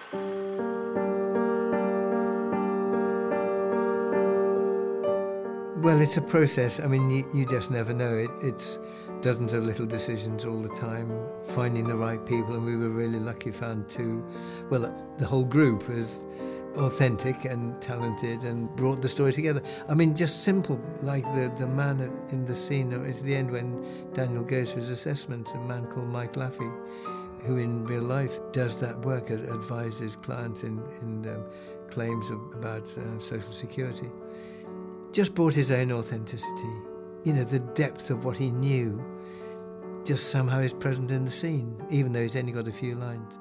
Well, it's a process. I mean, you just never know. It's dozens of little decisions all the time, finding the right people, and we were really lucky, found two. Well, the whole group was authentic and talented and brought the story together. I mean, just simple, like the man in the scene at the end when Daniel goes for his assessment, a man called Mike Laffey, who in real life does that work, advises clients in claims about social security. Just brought his own authenticity. You know, the depth of what he knew just somehow is present in the scene, even though he's only got a few lines.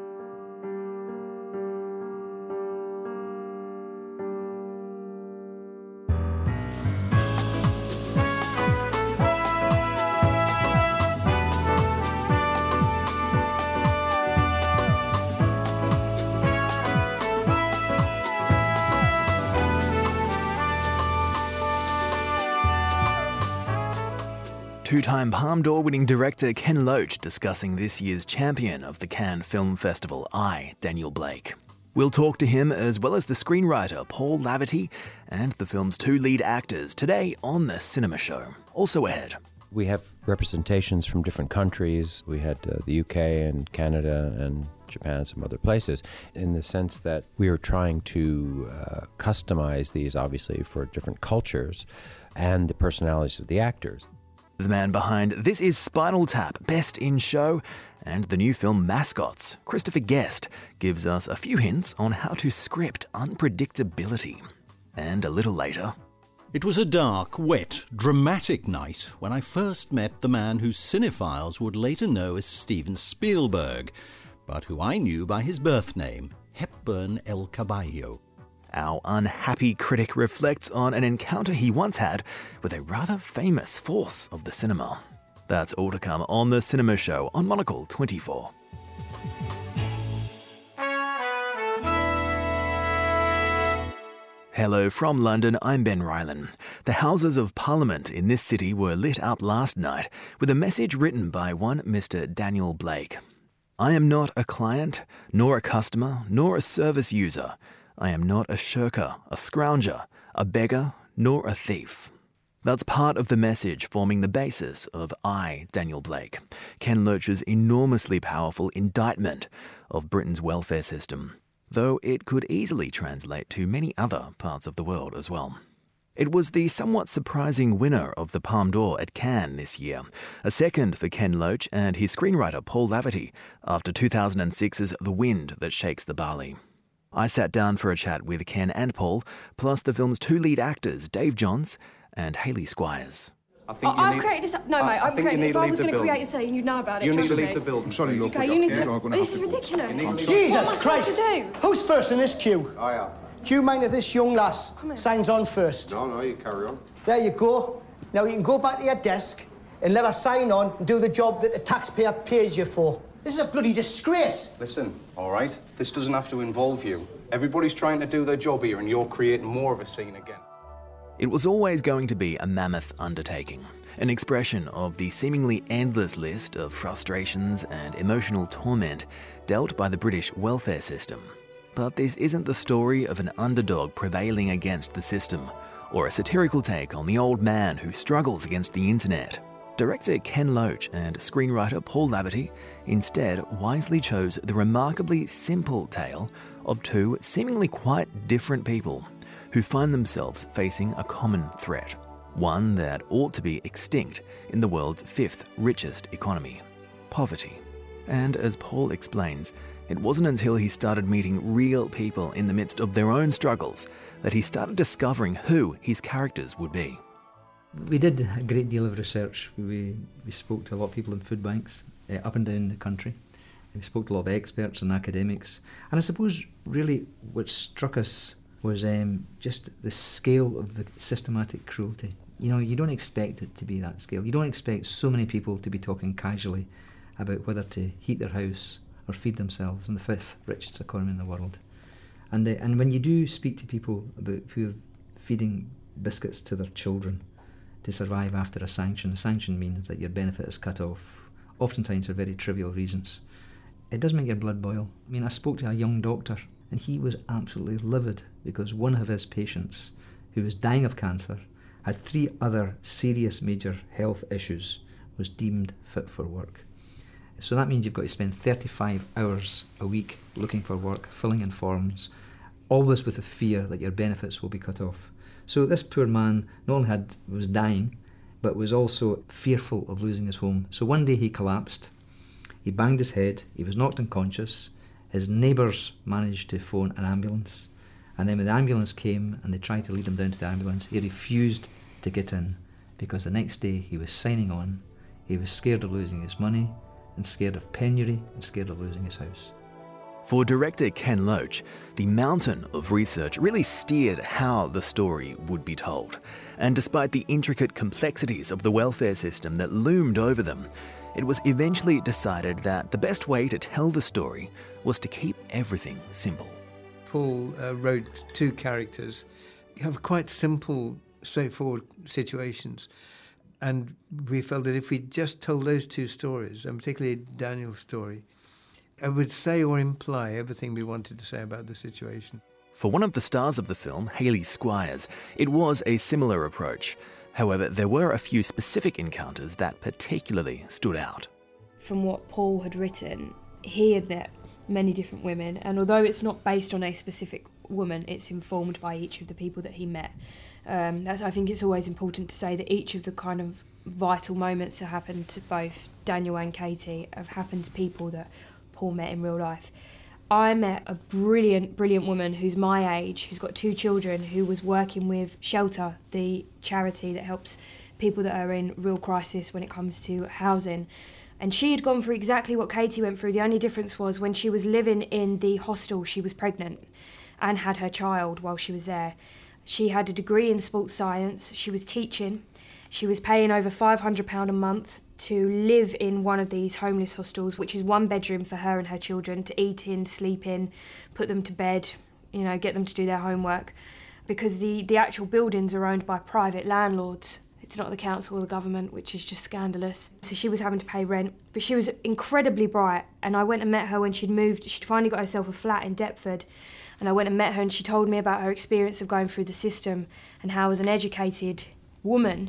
Two-time Palme d'Or winning director Ken Loach discussing this year's champion of the Cannes Film Festival, I, Daniel Blake. We'll talk to him as well as the screenwriter Paul Laverty and the film's two lead actors today on The Cinema Show. Also ahead. We have representations from different countries. We had the UK and Canada and Japan, some other places, in the sense that we are trying to customize these, obviously, for different cultures and the personalities of the actors. The man behind This Is Spinal Tap, Best in Show, and the new film Mascots, Christopher Guest, gives us a few hints on how to script unpredictability. And a little later... It was a dark, wet, dramatic night when I first met the man who cinephiles would later know as Steven Spielberg, but who I knew by his birth name, Hepburn El Caballo. Our unhappy critic reflects on an encounter he once had with a rather famous force of the cinema. That's all to come on The Cinema Show on Monocle 24. Hello from London, I'm Ben Rylan. The Houses of Parliament in this city were lit up last night with a message written by one Mr. Daniel Blake. I am not a client, nor a customer, nor a service user. I am not a shirker, a scrounger, a beggar, nor a thief. That's part of the message forming the basis of I, Daniel Blake, Ken Loach's enormously powerful indictment of Britain's welfare system, though it could easily translate to many other parts of the world as well. It was the somewhat surprising winner of the Palme d'Or at Cannes this year, a second for Ken Loach and his screenwriter Paul Laverty after 2006's The Wind That Shakes the Barley. I sat down for a chat with Ken and Paul, plus the film's two lead actors, Dave Johns and Hayley Squires. I've created this... No, mate, I've created it. If I was going to create a scene, you'd know about it. You need to leave the building. I'm sorry, look. Okay, you need to... This is ridiculous. Jesus Christ! What am I supposed to do? Who's first in this queue? I am. Do you mind if this young lass signs on first? No, you carry on. There you go. Now you can go back to your desk and let her sign on and do the job that the taxpayer pays you for. This is a bloody disgrace. Listen, all right? This doesn't have to involve you. Everybody's trying to do their job here and you're creating more of a scene again. It was always going to be a mammoth undertaking, an expression of the seemingly endless list of frustrations and emotional torment dealt by the British welfare system. But this isn't the story of an underdog prevailing against the system, or a satirical take on the old man who struggles against the internet. Director Ken Loach and screenwriter Paul Laverty instead wisely chose the remarkably simple tale of two seemingly quite different people who find themselves facing a common threat, one that ought to be extinct in the world's fifth richest economy: poverty. And as Paul explains, it wasn't until he started meeting real people in the midst of their own struggles that he started discovering who his characters would be. We did a great deal of research. We spoke to a lot of people in food banks up and down the country. We spoke to a lot of experts and academics. And I suppose really what struck us was just the scale of the systematic cruelty. You know, you don't expect it to be that scale. You don't expect so many people to be talking casually about whether to heat their house or feed themselves in the fifth richest economy in the world. And when you do speak to people about who are feeding biscuits to their children to survive after a sanction means that your benefit is cut off, oftentimes for very trivial reasons. It does make your blood boil. I mean, I spoke to a young doctor and he was absolutely livid because one of his patients, who was dying of cancer, had 3 other serious major health issues, was deemed fit for work. So that means you've got to spend 35 hours a week looking for work, filling in forms, always with the fear that your benefits will be cut off. So this poor man not only was dying, but was also fearful of losing his home. So one day he collapsed, he banged his head, he was knocked unconscious, his neighbours managed to phone an ambulance, and then when the ambulance came and they tried to lead him down to the ambulance, he refused to get in because the next day he was signing on. He was scared of losing his money and scared of penury and scared of losing his house. For director Ken Loach, the mountain of research really steered how the story would be told. And despite the intricate complexities of the welfare system that loomed over them, it was eventually decided that the best way to tell the story was to keep everything simple. Paul wrote 2 characters. You have quite simple, straightforward situations. And we felt that if we just told those 2 stories, and particularly Daniel's story, it would say or imply everything we wanted to say about the situation. For one of the stars of the film, Hayley Squires, it was a similar approach. However, there were a few specific encounters that particularly stood out. From what Paul had written, he had met many different women, and although it's not based on a specific woman, it's informed by each of the people that he met. I think it's always important to say that each of the kind of vital moments that happened to both Daniel and Katie have happened to people that Paul met in real life. I met a brilliant woman who's my age, who's got 2 children, who was working with Shelter, the charity that helps people that are in real crisis when it comes to housing. And she had gone through exactly what Katie went through. The only difference was when she was living in the hostel, she was pregnant and had her child while she was there. She had a degree in sports science. She was teaching. She was paying over £500 a month to live in one of these homeless hostels, which is 1 bedroom for her and her children, to eat in, sleep in, put them to bed, get them to do their homework, because the actual buildings are owned by private landlords. It's not the council or the government, which is just scandalous. So she was having to pay rent, but she was incredibly bright, and I went and met her when she'd moved. She'd finally got herself a flat in Deptford, and I went and met her, and she told me about her experience of going through the system and how, as an educated woman,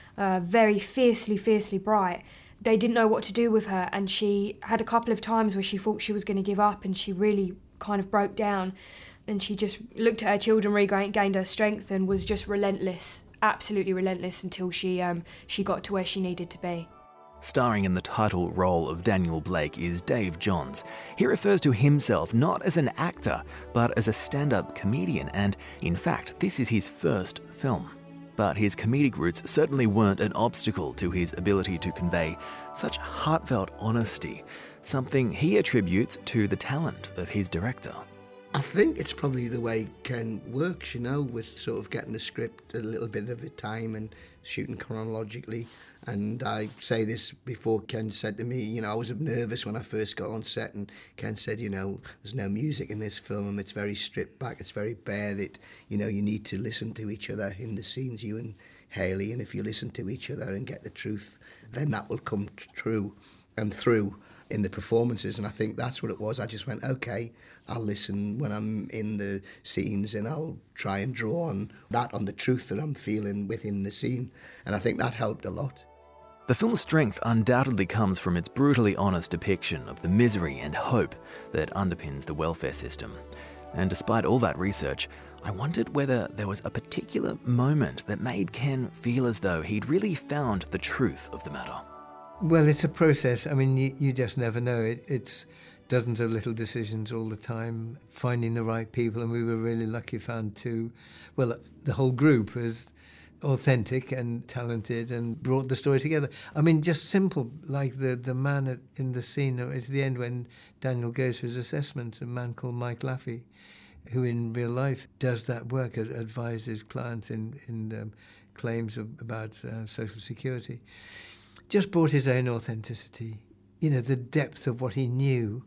very fiercely bright, they didn't know what to do with her, and she had a couple of times where she thought she was going to give up, and she really kind of broke down, and she just looked at her children, regained her strength, and was just relentless, absolutely relentless, until she got to where she needed to be. Starring in the title role of Daniel Blake is Dave Johns. He refers to himself not as an actor, but as a stand-up comedian, and in fact, this is his first film. But his comedic roots certainly weren't an obstacle to his ability to convey such heartfelt honesty, something he attributes to the talent of his director. I think it's probably the way Ken works, with sort of getting the script a little bit of the time and shooting chronologically. And I say this before Ken said to me, I was nervous when I first got on set, and Ken said, there's no music in this film, it's very stripped back, it's very bare, that, you need to listen to each other in the scenes, you and Hayley, and if you listen to each other and get the truth, then that will come true and through in the performances. And I think that's what it was. I just went, okay, I'll listen when I'm in the scenes and I'll try and draw on the truth that I'm feeling within the scene. And I think that helped a lot. The film's strength undoubtedly comes from its brutally honest depiction of the misery and hope that underpins the welfare system. And despite all that research, I wondered whether there was a particular moment that made Ken feel as though he'd really found the truth of the matter. Well, it's a process. I mean, you just never know. It's dozens of little decisions all the time, finding the right people, and we were really lucky, found 2. Well, the whole group was authentic and talented and brought the story together. I mean, just simple, like the man in the scene at the end when Daniel goes for his assessment, a man called Mike Laffey, who in real life does that work, advises clients in claims about social security. Just brought his own authenticity. The depth of what he knew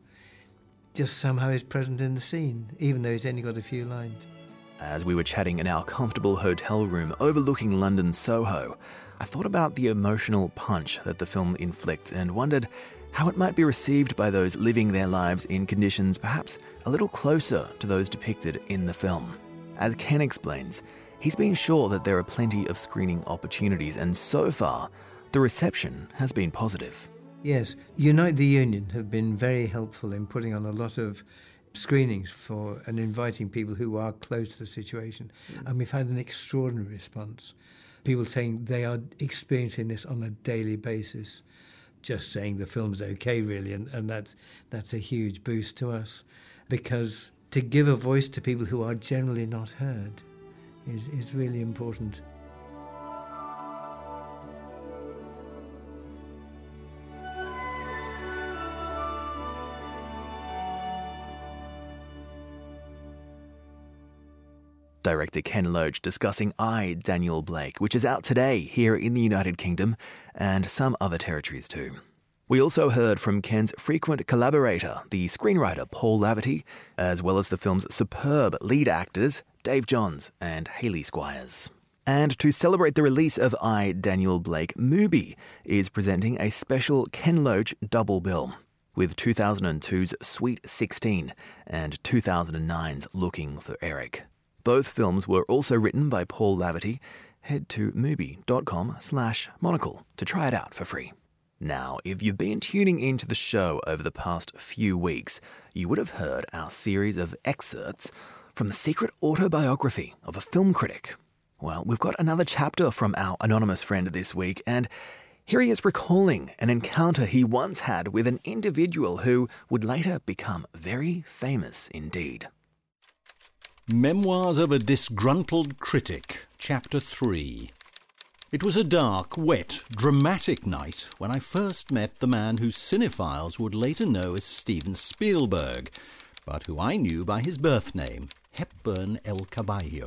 just somehow is present in the scene, even though he's only got a few lines. As we were chatting in our comfortable hotel room overlooking London's Soho, I thought about the emotional punch that the film inflicts and wondered how it might be received by those living their lives in conditions perhaps a little closer to those depicted in the film. As Ken explains, he's been sure that there are plenty of screening opportunities, and so far, the reception has been positive. Yes, Unite the Union have been very helpful in putting on a lot of screenings for and inviting people who are close to the situation. And we've had an extraordinary response. People saying they are experiencing this on a daily basis. Just saying the film's okay, really, and that's a huge boost to us, because to give a voice to people who are generally not heard is really important. Director Ken Loach discussing I, Daniel Blake, which is out today here in the United Kingdom and some other territories too. We also heard from Ken's frequent collaborator, the screenwriter Paul Laverty, as well as the film's superb lead actors Dave Johns and Hayley Squires. And to celebrate the release of I, Daniel Blake, Mubi is presenting a special Ken Loach double bill with 2002's Sweet 16 and 2009's Looking for Eric. Both films were also written by Paul Laverty. Head to mubi.com/monocle to try it out for free. Now, if you've been tuning into the show over the past few weeks, you would have heard our series of excerpts from the secret autobiography of a film critic. Well, we've got another chapter from our anonymous friend this week, and here he is recalling an encounter he once had with an individual who would later become very famous indeed. Memoirs of a Disgruntled Critic, Chapter 3. It was a dark, wet, dramatic night when I first met the man whose cinephiles would later know as Steven Spielberg, but who I knew by his birth name, Hepburn El Caballo.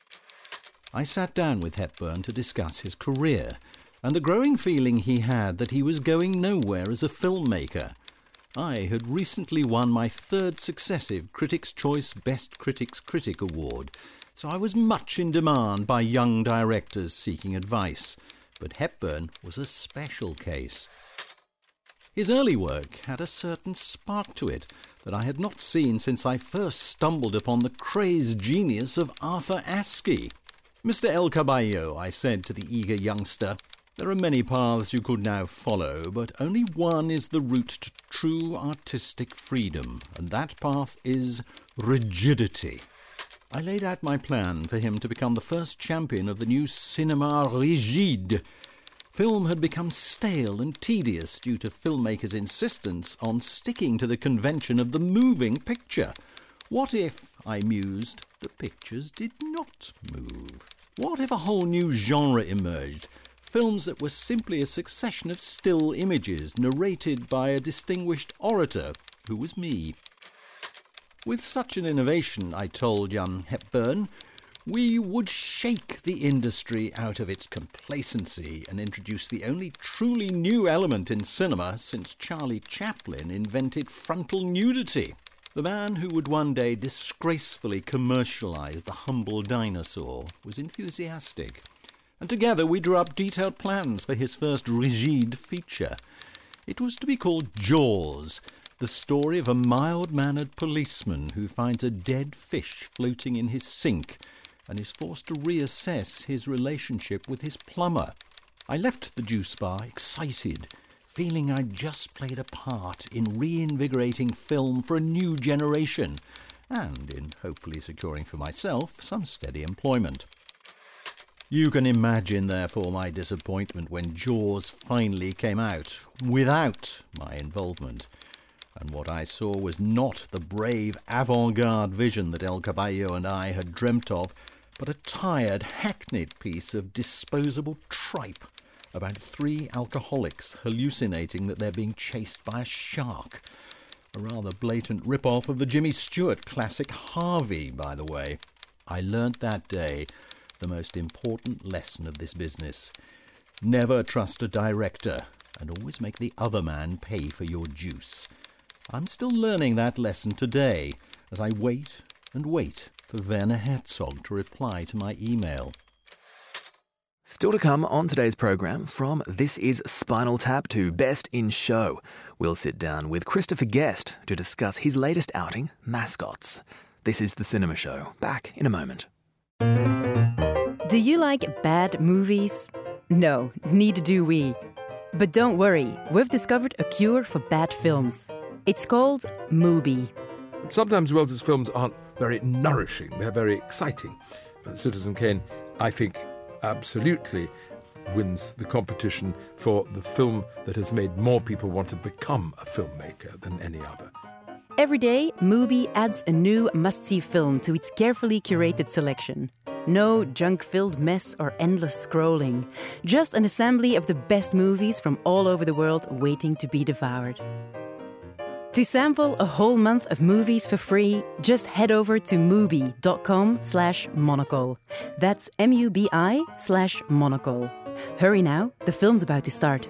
I sat down with Hepburn to discuss his career and the growing feeling he had that he was going nowhere as a filmmaker. I had recently won my third successive Critics' Choice Best Critics Critic Award, so I was much in demand by young directors seeking advice, but Hepburn was a special case. His early work had a certain spark to it that I had not seen since I first stumbled upon the crazed genius of Arthur Askey. "Mr. El Caballo," I said to the eager youngster, "there are many paths you could now follow, but only one is the route to true artistic freedom, and that path is rigidity." I laid out my plan for him to become the first champion of the new cinéma rigide. Film had become stale and tedious due to filmmakers' insistence on sticking to the convention of the moving picture. What if, I mused, the pictures did not move? What if a whole new genre emerged? Films that were simply a succession of still images narrated by a distinguished orator, who was me. With such an innovation, I told young Hepburn, we would shake the industry out of its complacency and introduce the only truly new element in cinema since Charlie Chaplin invented frontal nudity. The man who would one day disgracefully commercialise the humble dinosaur was enthusiastic, and together we drew up detailed plans for his first rigide feature. It was to be called Jaws, the story of a mild-mannered policeman who finds a dead fish floating in his sink and is forced to reassess his relationship with his plumber. I left the juice bar excited, feeling I'd just played a part in reinvigorating film for a new generation, and in hopefully securing for myself some steady employment. You can imagine, therefore, my disappointment when Jaws finally came out, without my involvement. And what I saw was not the brave avant-garde vision that El Caballo and I had dreamt of, but a tired, hackneyed piece of disposable tripe about three alcoholics hallucinating that they're being chased by a shark. A rather blatant rip-off of the Jimmy Stewart classic Harvey, by the way. I learnt that day the most important lesson of this business. Never trust a director, and always make the other man pay for your juice. I'm still learning that lesson today, as I wait and wait for Werner Herzog to reply to my email. Still to come on today's program, from This Is Spinal Tap to Best in Show, we'll sit down with Christopher Guest to discuss his latest outing, Mascots. This is The Cinema Show. Back in a moment. Do you like bad movies? No, neither do we. But don't worry, we've discovered a cure for bad films. It's called Mubi. Sometimes Wells's films aren't very nourishing, they're very exciting. Citizen Kane, I think, absolutely wins the competition for the film that has made more people want to become a filmmaker than any other. Every day, Mubi adds a new must-see film to its carefully curated selection. No junk-filled mess or endless scrolling. Just an assembly of the best movies from all over the world waiting to be devoured. To sample a whole month of movies for free, just head over to mubi.com/monocle. That's MUBI/monocle. Hurry now, the film's about to start.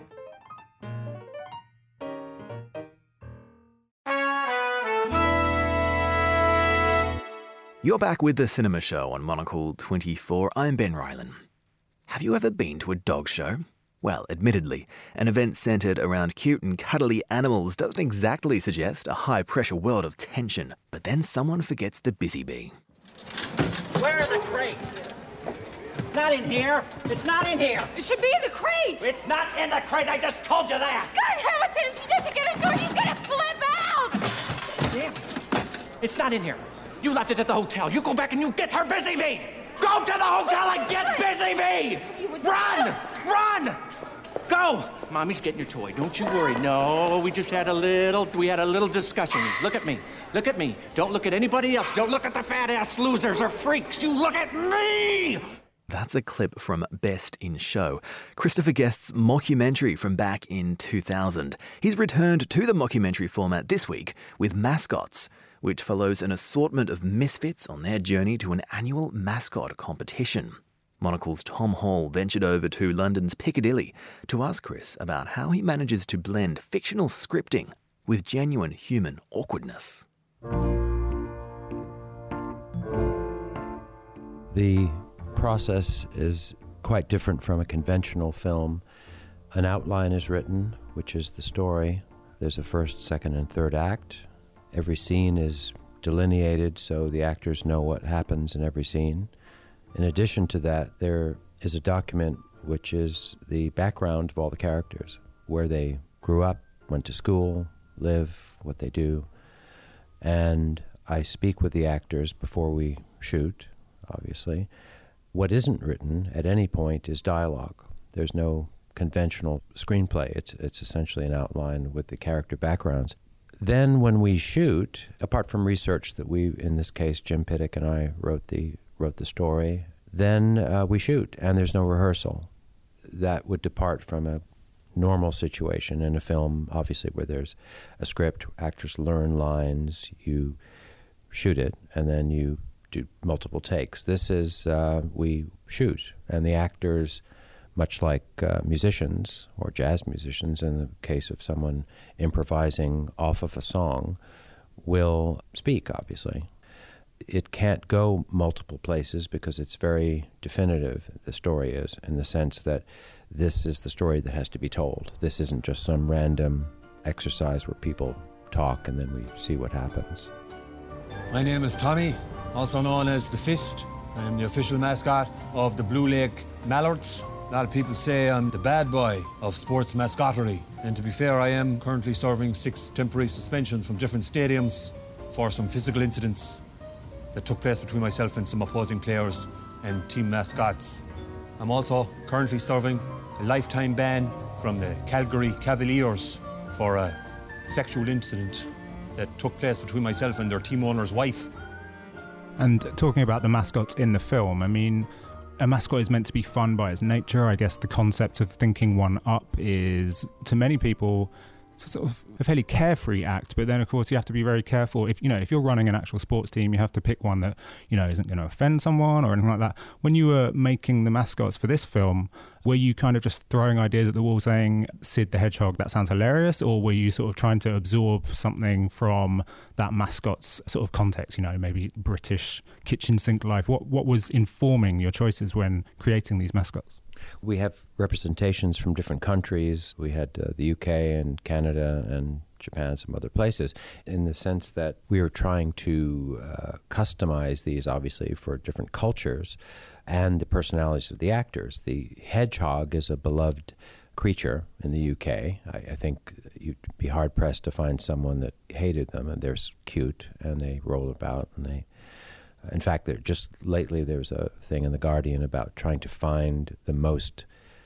You're back with The Cinema Show on Monocle 24. I'm Ben Rylan. Have you ever been to a dog show? Well, admittedly, an event centred around cute and cuddly animals doesn't exactly suggest a high-pressure world of tension. But then someone forgets the busy bee. Where are the crates? It's not in here. It's not in here. It should be in the crate. It's not in the crate. I just told you that. God, Hamilton, if she doesn't get a door, she's gonna flip out. Damn. It's not in here. You left it at the hotel. You go back and you get her busy bee. Go to the hotel and get busy bee. Run! Run! Go! Mommy's getting your toy. Don't you worry. No, we had a little discussion. Look at me. Look at me. Don't look at anybody else. Don't look at the fat-ass losers or freaks. You look at me! That's a clip from Best in Show, Christopher Guest's mockumentary from back in 2000. He's returned to the mockumentary format this week with Mascots, which follows an assortment of misfits on their journey to an annual mascot competition. Monocle's Tom Hall ventured over to London's Piccadilly to ask Chris about how he manages to blend fictional scripting with genuine human awkwardness. The process is quite different from a conventional film. An outline is written, which is the story. There's a first, second, and third act. Every scene is delineated so the actors know what happens in every scene. In addition to that, there is a document which is the background of all the characters, where they grew up, went to school, live, what they do. And I speak with the actors before we shoot, obviously. What isn't written at any point is dialogue. There's no conventional screenplay. It's essentially an outline with the character backgrounds. Then when we shoot, apart from research that we, in this case, Jim Pittick and I wrote the story, then we shoot, and there's no rehearsal. That would depart from a normal situation in a film, obviously, where there's a script, actors learn lines, you shoot it, and then you do multiple takes. This is, we shoot, and the actors, much like musicians or jazz musicians, in the case of someone improvising off of a song, will speak, obviously. It can't go multiple places because it's very definitive, the story is, in the sense that this is the story that has to be told. This isn't just some random exercise where people talk and then we see what happens. My name is Tommy, also known as The Fist. I'm the official mascot of the Blue Lake Mallards. A lot of people say I'm the bad boy of sports mascottery. And to be fair, I am currently serving 6 temporary suspensions from different stadiums for some physical incidents that took place between myself and some opposing players and team mascots. I'm also currently serving a lifetime ban from the Calgary Cavaliers for a sexual incident that took place between myself and their team owner's wife. And talking about the mascots in the film, I mean, a mascot is meant to be fun by its nature. I guess the concept of thinking one up is, to many people, it's sort of a fairly carefree act, but then of course you have to be very careful. If you're running an actual sports team, you have to pick one that isn't going to offend someone or anything like that. When you were making the mascots for this film, were you kind of just throwing ideas at the wall saying, Sid the Hedgehog, that sounds hilarious, or were you sort of trying to absorb something from that mascot's sort of context, maybe British kitchen sink life? What was informing your choices when creating these mascots? We have representations from different countries. We had the UK and Canada and Japan, some other places, in the sense that we were trying to customize these, obviously, for different cultures and the personalities of the actors. The hedgehog is a beloved creature in the UK. I think you'd be hard-pressed to find someone that hated them, and they're cute, and they roll about, and they... In fact, just lately there was a thing in The Guardian about trying to find the most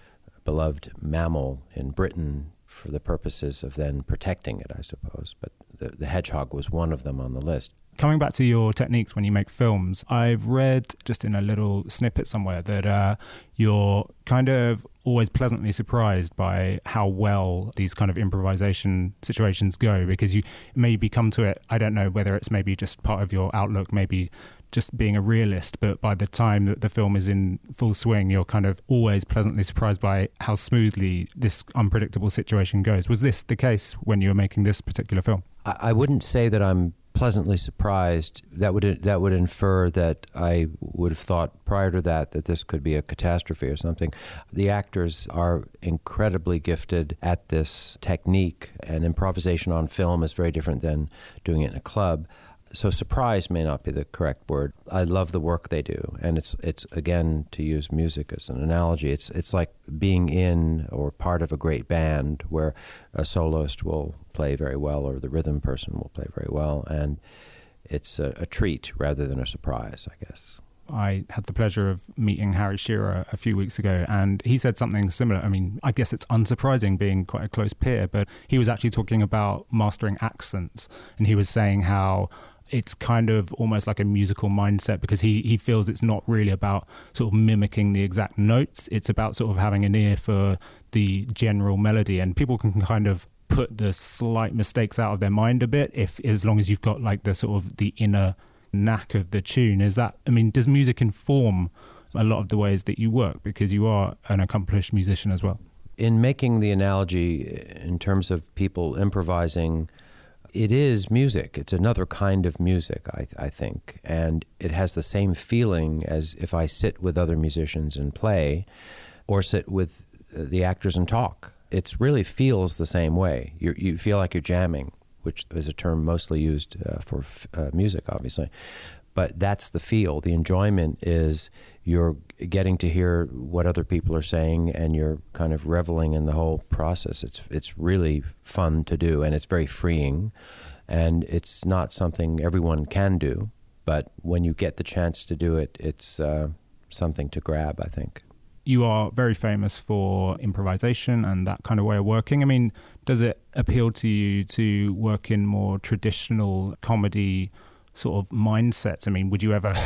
beloved mammal in Britain for the purposes of then protecting it, I suppose. But the hedgehog was one of them on the list. Coming back to your techniques when you make films, I've read just in a little snippet somewhere that you're kind of always pleasantly surprised by how well these kind of improvisation situations go, because you maybe come to it, I don't know whether it's maybe just part of your outlook, maybe just being a realist, but by the time that the film is in full swing, you're kind of always pleasantly surprised by how smoothly this unpredictable situation goes. Was this the case when you were making this particular film? I wouldn't say that I'm pleasantly surprised. That would infer that I would have thought prior to that this could be a catastrophe or something. The actors are incredibly gifted at this technique, and improvisation on film is very different than doing it in a club. So surprise may not be the correct word. I love the work they do, and it's again, to use music as an analogy, it's like being in or part of a great band where a soloist will play very well or the rhythm person will play very well, and it's a treat rather than a surprise, I guess. I had the pleasure of meeting Harry Shearer a few weeks ago, and he said something similar. I mean, I guess it's unsurprising being quite a close peer, but he was actually talking about mastering accents, and he was saying how it's kind of almost like a musical mindset, because he feels it's not really about sort of mimicking the exact notes. It's about sort of having an ear for the general melody, and people can kind of put the slight mistakes out of their mind a bit as long as you've got like the sort of the inner knack of the tune. Does music inform a lot of the ways that you work, because you are an accomplished musician as well? In making the analogy in terms of people improvising, it is music. It's another kind of music, I think, and it has the same feeling as if I sit with other musicians and play, or sit with the actors and talk. It really feels the same way. You feel like you're jamming, which is a term mostly used for music, obviously. But that's the feel. The enjoyment is you're getting to hear what other people are saying, and you're kind of reveling in the whole process. It's really fun to do, and it's very freeing. And it's not something everyone can do, but when you get the chance to do it, it's something to grab, I think. You are very famous for improvisation and that kind of way of working. I mean, does it appeal to you to work in more traditional comedy sort of mindsets? I mean, would you ever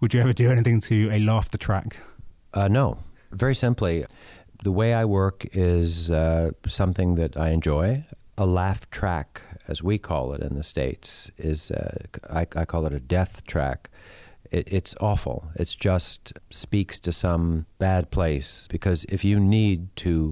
do anything to a laughter track? No. Very simply, the way I work is something that I enjoy. A laugh track, as we call it in the States, is I call it a death track. It's awful. It just speaks to some bad place, because if you need to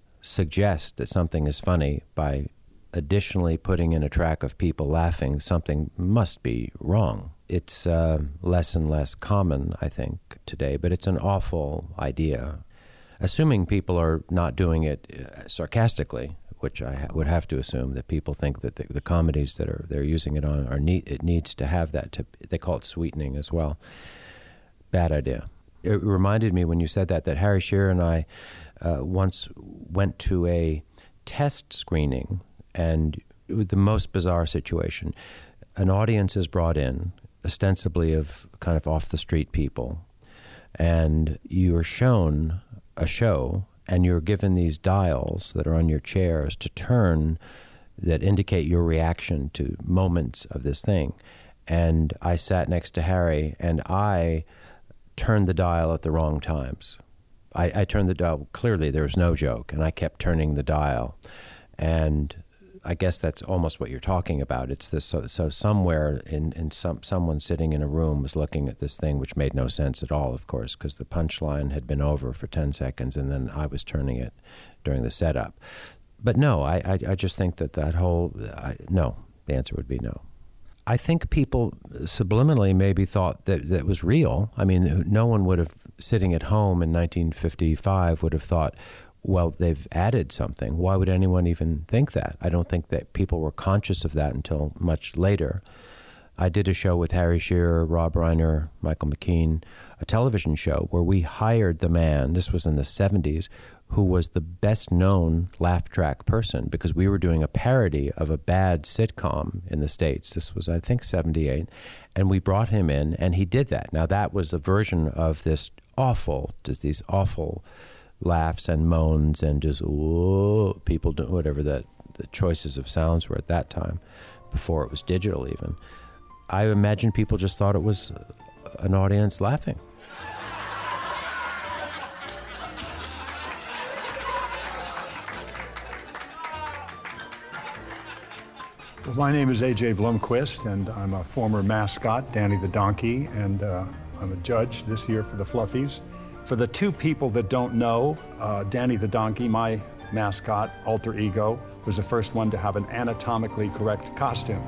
suggest that something is funny by additionally putting in a track of people laughing, something must be wrong. It's less and less common, I think, today, but it's an awful idea. Assuming people are not doing it sarcastically, which I would have to assume that people think that the comedies that they're using it on it needs to have that. They call it sweetening as well. Bad idea. It reminded me when you said that Harry Shearer and I once went to a test screening, and it was the most bizarre situation. An audience is brought in, ostensibly of kind of off-the-street people, and you are shown a show, and you're given these dials that are on your chairs to turn that indicate your reaction to moments of this thing. And I sat next to Harry, and I turned the dial at the wrong times. I turned the dial, clearly there was no joke, and I kept turning the dial. And I guess that's almost what you're talking about. It's this, so somewhere in someone sitting in a room was looking at this thing, which made no sense at all, of course, because the punchline had been over for 10 seconds, and then I was turning it during the setup. But no, I just think that whole, no, the answer would be no. I think people subliminally maybe thought that was real. I mean, no one would have sitting at home in 1955 would have thought, well, they've added something. Why would anyone even think that? I don't think that people were conscious of that until much later. I did a show with Harry Shearer, Rob Reiner, Michael McKean, a television show where we hired the man, this was in the 70s, who was the best-known laugh track person because we were doing a parody of a bad sitcom in the States. This was, I think, 78. And we brought him in, and he did that. Now, that was a version of these awful laughs and moans and just, whoa, people do whatever the choices of sounds were at that time, before it was digital even. I imagine people just thought it was an audience laughing. Well, my name is A.J. Blomquist, and I'm a former mascot, Danny the Donkey, and I'm a judge this year for the Fluffies. For the two people that don't know, Danny the Donkey, my mascot, alter ego, was the first one to have an anatomically correct costume.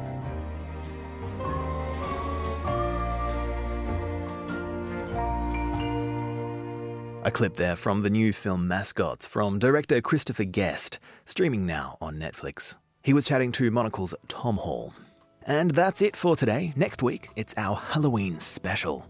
A clip there from the new film Mascots from director Christopher Guest, streaming now on Netflix. He was chatting to Monocle's Tom Hall. And that's it for today. Next week, it's our Halloween special.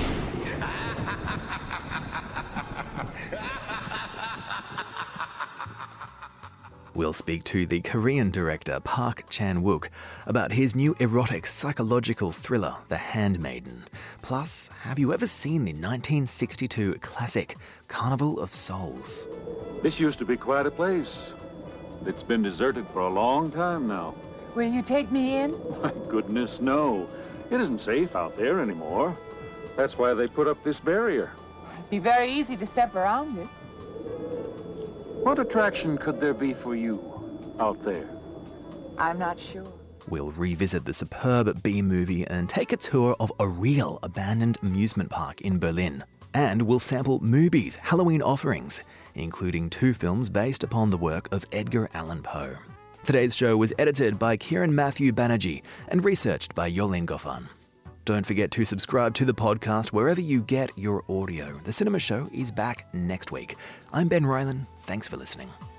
We'll speak to the Korean director Park Chan-wook about his new erotic psychological thriller, The Handmaiden. Plus, have you ever seen the 1962 classic Carnival of Souls? This used to be quite a place. It's been deserted for a long time now. Will you take me in? My goodness, no. It isn't safe out there anymore. That's why they put up this barrier. It'd be very easy to step around it. What attraction could there be for you out there? I'm not sure. We'll revisit the superb B-movie and take a tour of a real abandoned amusement park in Berlin. And we'll sample Mubi's Halloween offerings, including 2 films based upon the work of Edgar Allan Poe. Today's show was edited by Kieran Matthew Banerjee and researched by Yolene Goffin. Don't forget to subscribe to the podcast wherever you get your audio. The Cinema Show is back next week. I'm Ben Rylan. Thanks for listening.